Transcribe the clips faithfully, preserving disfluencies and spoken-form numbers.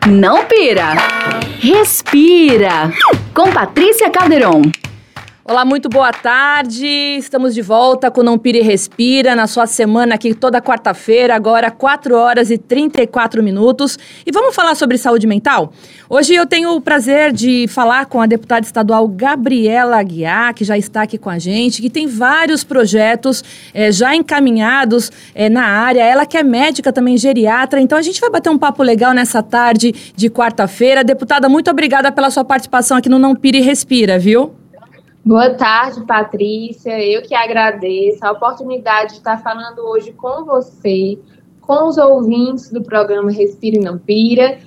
Não pira, respira. Com Patrícia Calderon. Olá, muito boa tarde. Estamos de volta com Não Pira e Respira, na sua semana aqui toda quarta-feira, agora quatro horas e trinta e quatro minutos. E vamos falar sobre saúde mental? Hoje eu tenho o prazer de falar com a deputada estadual Gabriela Aguiar, que já está aqui com a gente, que tem vários projetos é, já encaminhados é, na área. Ela que é médica também, geriatra. Então a gente vai bater um papo legal nessa tarde de quarta-feira. Deputada, muito obrigada pela sua participação aqui no Não Pira e Respira, viu? Boa tarde, Patrícia. Eu que agradeço a oportunidade de estar falando hoje com você, com os ouvintes do programa Respira e Não Pira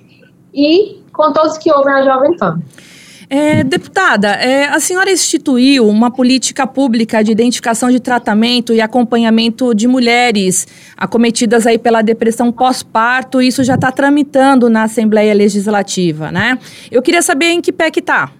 e com todos que ouvem a Jovem Pan. É, deputada, é, a senhora instituiu uma política pública de identificação de tratamento e acompanhamento de mulheres acometidas aí pela depressão pós-parto. Isso já está tramitando na Assembleia Legislativa, né? Eu queria saber em que pé que está.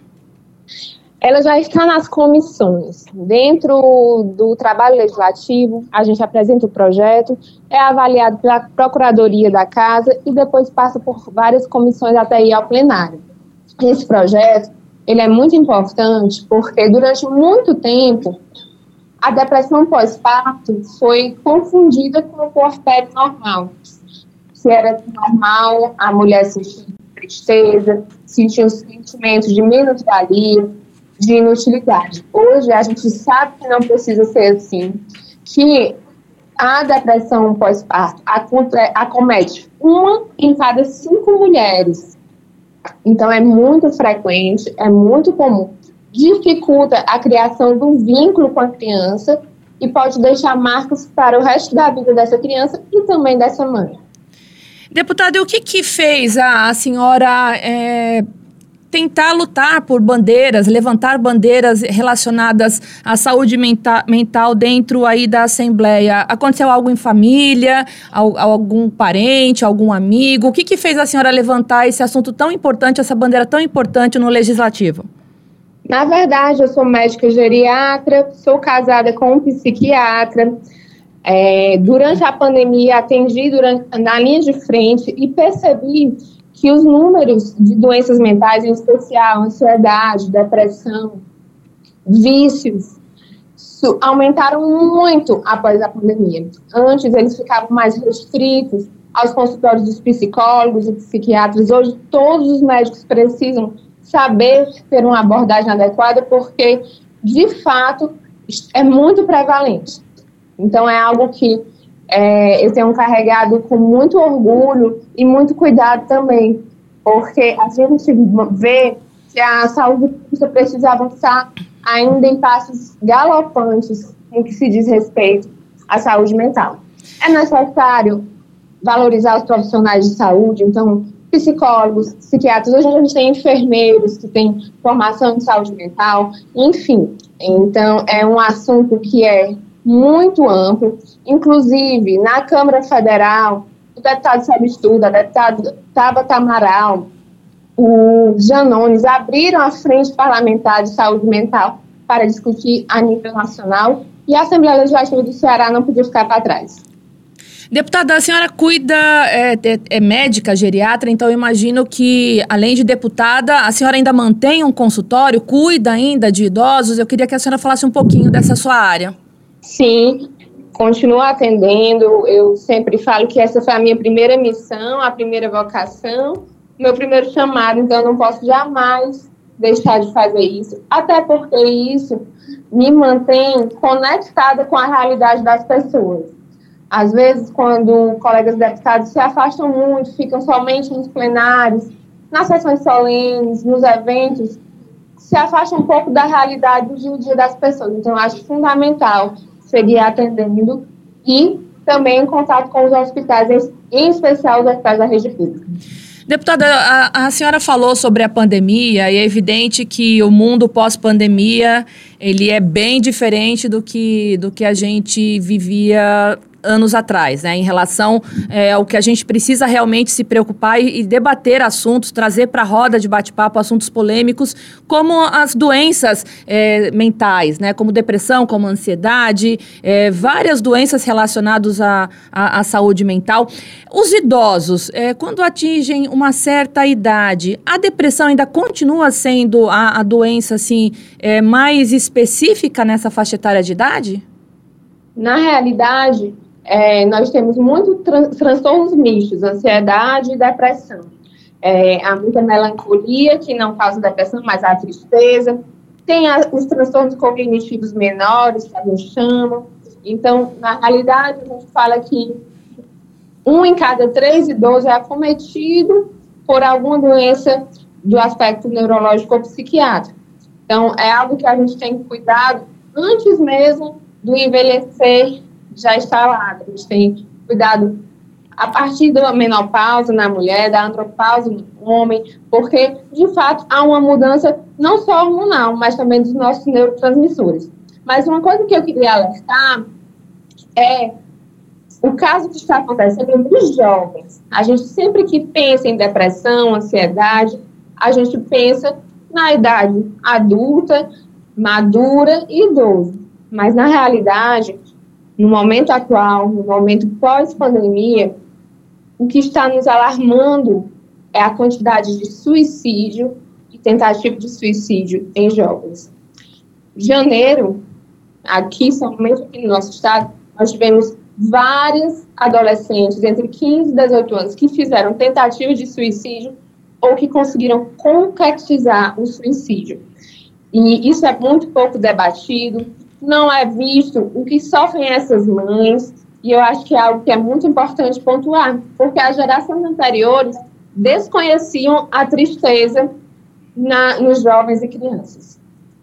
Ela já está nas comissões. Dentro do trabalho legislativo, a gente apresenta o projeto, é avaliado pela Procuradoria da Casa e depois passa por várias comissões até ir ao plenário. Esse projeto, ele é muito importante porque durante muito tempo a depressão pós-parto foi confundida com o puerpério normal. Se era normal, a mulher sentia tristeza, sentia um sentimento de minusvalia, de inutilidade. Hoje a gente sabe que não precisa ser assim, que a depressão pós-parto acomete uma em cada cinco mulheres. Então é muito frequente, é muito comum, dificulta a criação do vínculo com a criança e pode deixar marcas para o resto da vida dessa criança e também dessa mãe. Deputada, e o que que fez a, a senhora é, tentar lutar por bandeiras, levantar bandeiras relacionadas à saúde menta- mental dentro aí da Assembleia? Aconteceu algo em família, al- algum parente, algum amigo? O que que fez a senhora levantar esse assunto tão importante, essa bandeira tão importante no Legislativo? Na verdade, eu sou médica geriatra, sou casada com um psiquiatra. É, durante a pandemia, atendi durante, na linha de frente e percebi que os números de doenças mentais, em especial ansiedade, depressão, vícios, su- aumentaram muito após a pandemia. Antes, eles ficavam mais restritos aos consultórios dos psicólogos e psiquiatras. Hoje, todos os médicos precisam saber ter uma abordagem adequada, porque, de fato, é muito prevalente. Então, é algo que É, eu tenho carregado com muito orgulho e muito cuidado também, porque a gente vê que a saúde pública precisa avançar ainda em passos galopantes em que se diz respeito à saúde mental. É necessário valorizar os profissionais de saúde, então, psicólogos, psiquiatras. Hoje a gente tem enfermeiros que têm formação em saúde mental, enfim. Então, é um assunto que é muito amplo. Inclusive, na Câmara Federal, o deputado Sebastião, a deputada Tabata Amaral, o Janones abriram a Frente Parlamentar de Saúde Mental para discutir a nível nacional e a Assembleia Legislativa do Ceará não podia ficar para trás. Deputada, a senhora cuida, é, é, é médica, geriatra, então eu imagino que, além de deputada, a senhora ainda mantém um consultório, cuida ainda de idosos. Eu queria que a senhora falasse um pouquinho dessa sua área. Sim, continuo atendendo. Eu sempre falo que essa foi a minha primeira missão, a primeira vocação, meu primeiro chamado, então eu não posso jamais deixar de fazer isso, até porque isso me mantém conectada com a realidade das pessoas. Às vezes, quando colegas deputados se afastam muito, ficam somente nos plenários, nas sessões solenes, nos eventos, se afastam um pouco da realidade do dia a dia das pessoas. Então, eu acho fundamental seguir atendendo e também em contato com os hospitais, em especial os hospitais da rede pública. Deputada, a, a senhora falou sobre a pandemia e é evidente que o mundo pós-pandemia ele é bem diferente do que, do que a gente vivia anos atrás, né, em relação é, ao que a gente precisa realmente se preocupar e, e debater assuntos, trazer para a roda de bate-papo assuntos polêmicos, como as doenças é, mentais, né, como depressão, como ansiedade, é, várias doenças relacionadas à, à, à saúde mental. Os idosos, é, quando atingem uma certa idade, a depressão ainda continua sendo a, a doença assim, é, mais específica nessa faixa etária de idade? Na realidade, É, nós temos muitos tran- transtornos mistos, ansiedade e depressão. É, há muita melancolia, que não causa depressão, mas há tristeza. Tem a, os transtornos cognitivos menores, que a gente chama. Então, na realidade, a gente fala que um em cada três idosos é acometido por alguma doença do aspecto neurológico ou psiquiátrico. Então, é algo que a gente tem que cuidar antes mesmo do envelhecer já instalado. A gente tem cuidado a partir da menopausa na mulher, da andropausa no homem, porque, de fato, há uma mudança não só hormonal, mas também dos nossos neurotransmissores. Mas uma coisa que eu queria alertar é o caso que está acontecendo nos jovens. A gente sempre que pensa em depressão, ansiedade, a gente pensa na idade adulta, madura e idoso. Mas, na realidade, no momento atual, no momento pós-pandemia, o que está nos alarmando é a quantidade de suicídio e tentativa de suicídio em jovens. Em janeiro, aqui, somente aqui no nosso estado, nós tivemos vários adolescentes entre quinze e dezoito anos que fizeram tentativa de suicídio ou que conseguiram concretizar o suicídio. E isso é muito pouco debatido, não é visto o que sofrem essas mães, e eu acho que é algo que é muito importante pontuar, porque as gerações anteriores desconheciam a tristeza na, nos jovens e crianças.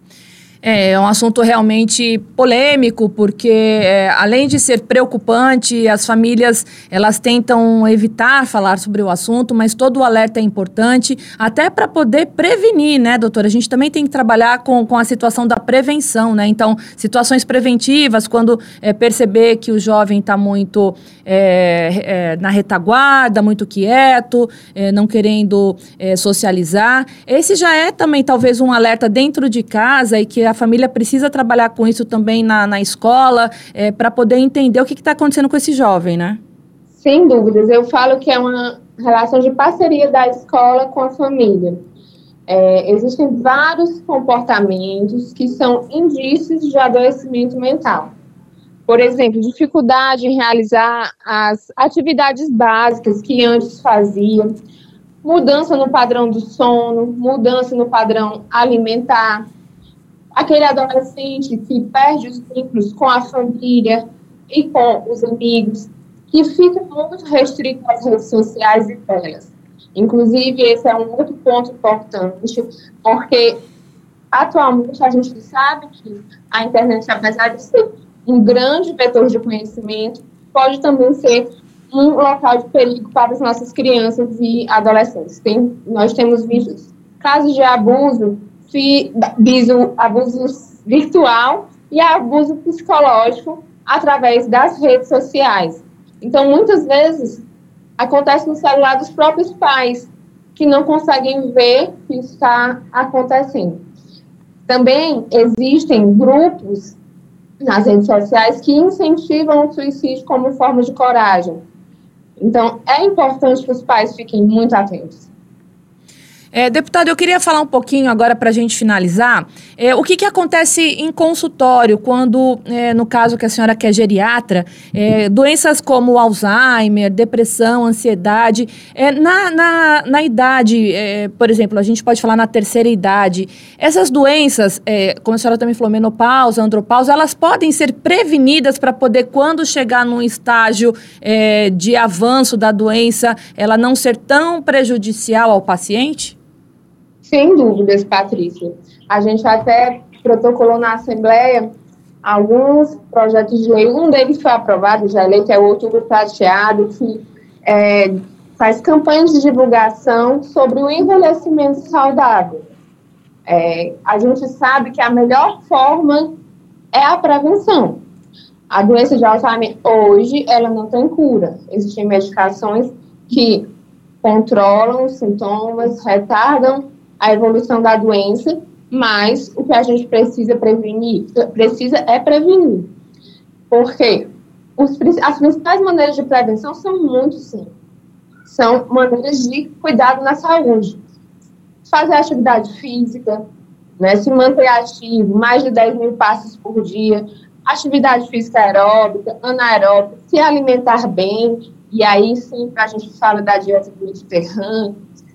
É um assunto realmente polêmico, porque é, além de ser preocupante, as famílias elas tentam evitar falar sobre o assunto, mas todo o alerta é importante, até para poder prevenir, né, doutora? A gente também tem que trabalhar com, com a situação da prevenção, né? Então, situações preventivas, quando é, perceber que o jovem está muito é, é, na retaguarda, muito quieto, é, não querendo é, socializar. Esse já é também talvez um alerta dentro de casa e que a família precisa trabalhar com isso também na, na escola, é, para poder entender o que está acontecendo com esse jovem, né? Sem dúvidas. Eu falo que é uma relação de parceria da escola com a família. É, existem vários comportamentos que são indícios de adoecimento mental. Por exemplo, dificuldade em realizar as atividades básicas que antes fazia, mudança no padrão do sono, mudança no padrão alimentar, aquele adolescente que perde os vínculos com a família e com os amigos, que fica muito restrito às redes sociais e telas. Inclusive, esse é um outro ponto importante, porque atualmente a gente sabe que a internet, apesar de ser um grande vetor de conhecimento, pode também ser um local de perigo para as nossas crianças e adolescentes. Tem, nós temos visto casos de abuso, Abuso, abuso virtual e abuso psicológico através das redes sociais. Então, muitas vezes, acontece no celular dos próprios pais, que não conseguem ver o que está acontecendo. Também existem grupos nas redes sociais que incentivam o suicídio como forma de coragem. Então, é importante que os pais fiquem muito atentos. É, deputado, eu queria falar um pouquinho agora para a gente finalizar, é, o que, que acontece em consultório quando, é, no caso que a senhora que é geriatra, é, doenças como Alzheimer, depressão, ansiedade, é, na, na, na idade, é, por exemplo, a gente pode falar na terceira idade, essas doenças, é, como a senhora também falou, menopausa, andropausa, elas podem ser prevenidas para poder, quando chegar num estágio é, de avanço da doença, ela não ser tão prejudicial ao paciente? Sem dúvidas, Patrícia. A gente até protocolou na Assembleia alguns projetos de lei. Um deles foi aprovado, já lei, que é o Outubro Prateado, que é, faz campanhas de divulgação sobre o envelhecimento saudável. É, a gente sabe que a melhor forma é a prevenção. A doença de Alzheimer, hoje, ela não tem cura. Existem medicações que controlam os sintomas, retardam a evolução da doença, mas o que a gente precisa prevenir, precisa é prevenir. Porque os, as principais maneiras de prevenção são muito simples. São maneiras de cuidado na saúde. Fazer atividade física, né, se manter ativo, mais de dez mil passos por dia, atividade física aeróbica, anaeróbica, se alimentar bem, e aí sim a gente fala da dieta mediterrânea,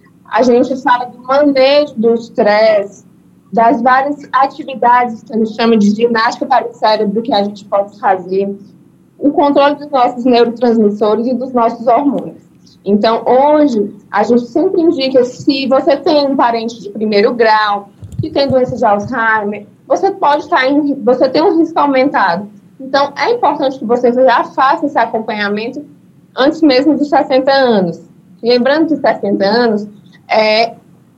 a gente fala do manejo do estresse, das várias atividades que a gente chama de ginástica para o cérebro que a gente pode fazer, o controle dos nossos neurotransmissores e dos nossos hormônios. Então, hoje, a gente sempre indica, se você tem um parente de primeiro grau, que tem doença de Alzheimer, você pode estar em, você tem um risco aumentado. Então, é importante que você já faça esse acompanhamento antes mesmo dos sessenta anos. Lembrando que sessenta anos é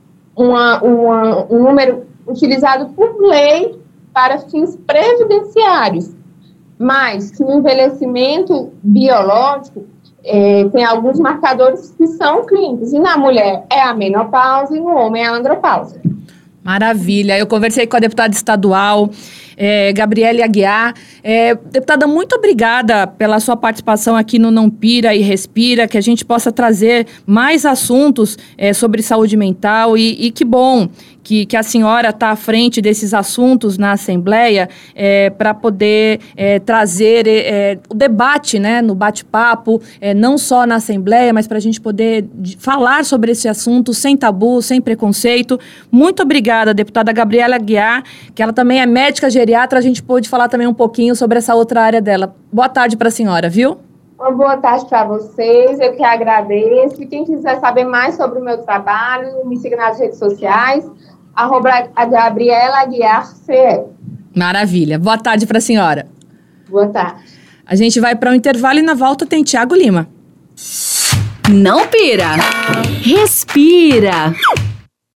uma, uma, um número utilizado por lei para fins previdenciários, mas que no envelhecimento biológico é, tem alguns marcadores que são clínicos, e na mulher é a menopausa e no homem é a andropausa. Maravilha. Eu conversei com a deputada estadual, é, Gabriele Aguiar. É, deputada, muito obrigada pela sua participação aqui no Não Pira e Respira, que a gente possa trazer mais assuntos é, sobre saúde mental e, e que bom que, que a senhora está à frente desses assuntos na Assembleia é, para poder é, trazer é, o debate, né, no bate-papo, é, não só na Assembleia, mas para a gente poder de, falar sobre esse assunto sem tabu, sem preconceito. Muito obrigada, deputada Gabriela Aguiar, que ela também é médica geriatra, a gente pôde falar também um pouquinho sobre essa outra área dela. Boa tarde para a senhora, viu? Uma boa tarde para vocês, eu que agradeço. E quem quiser saber mais sobre o meu trabalho, me siga nas redes sociais, arroba a Gabriela Aguiar C E. Maravilha. Boa tarde para a senhora. Boa tarde. A gente vai para um intervalo e na volta tem Thiago Lima. Não pira, respira.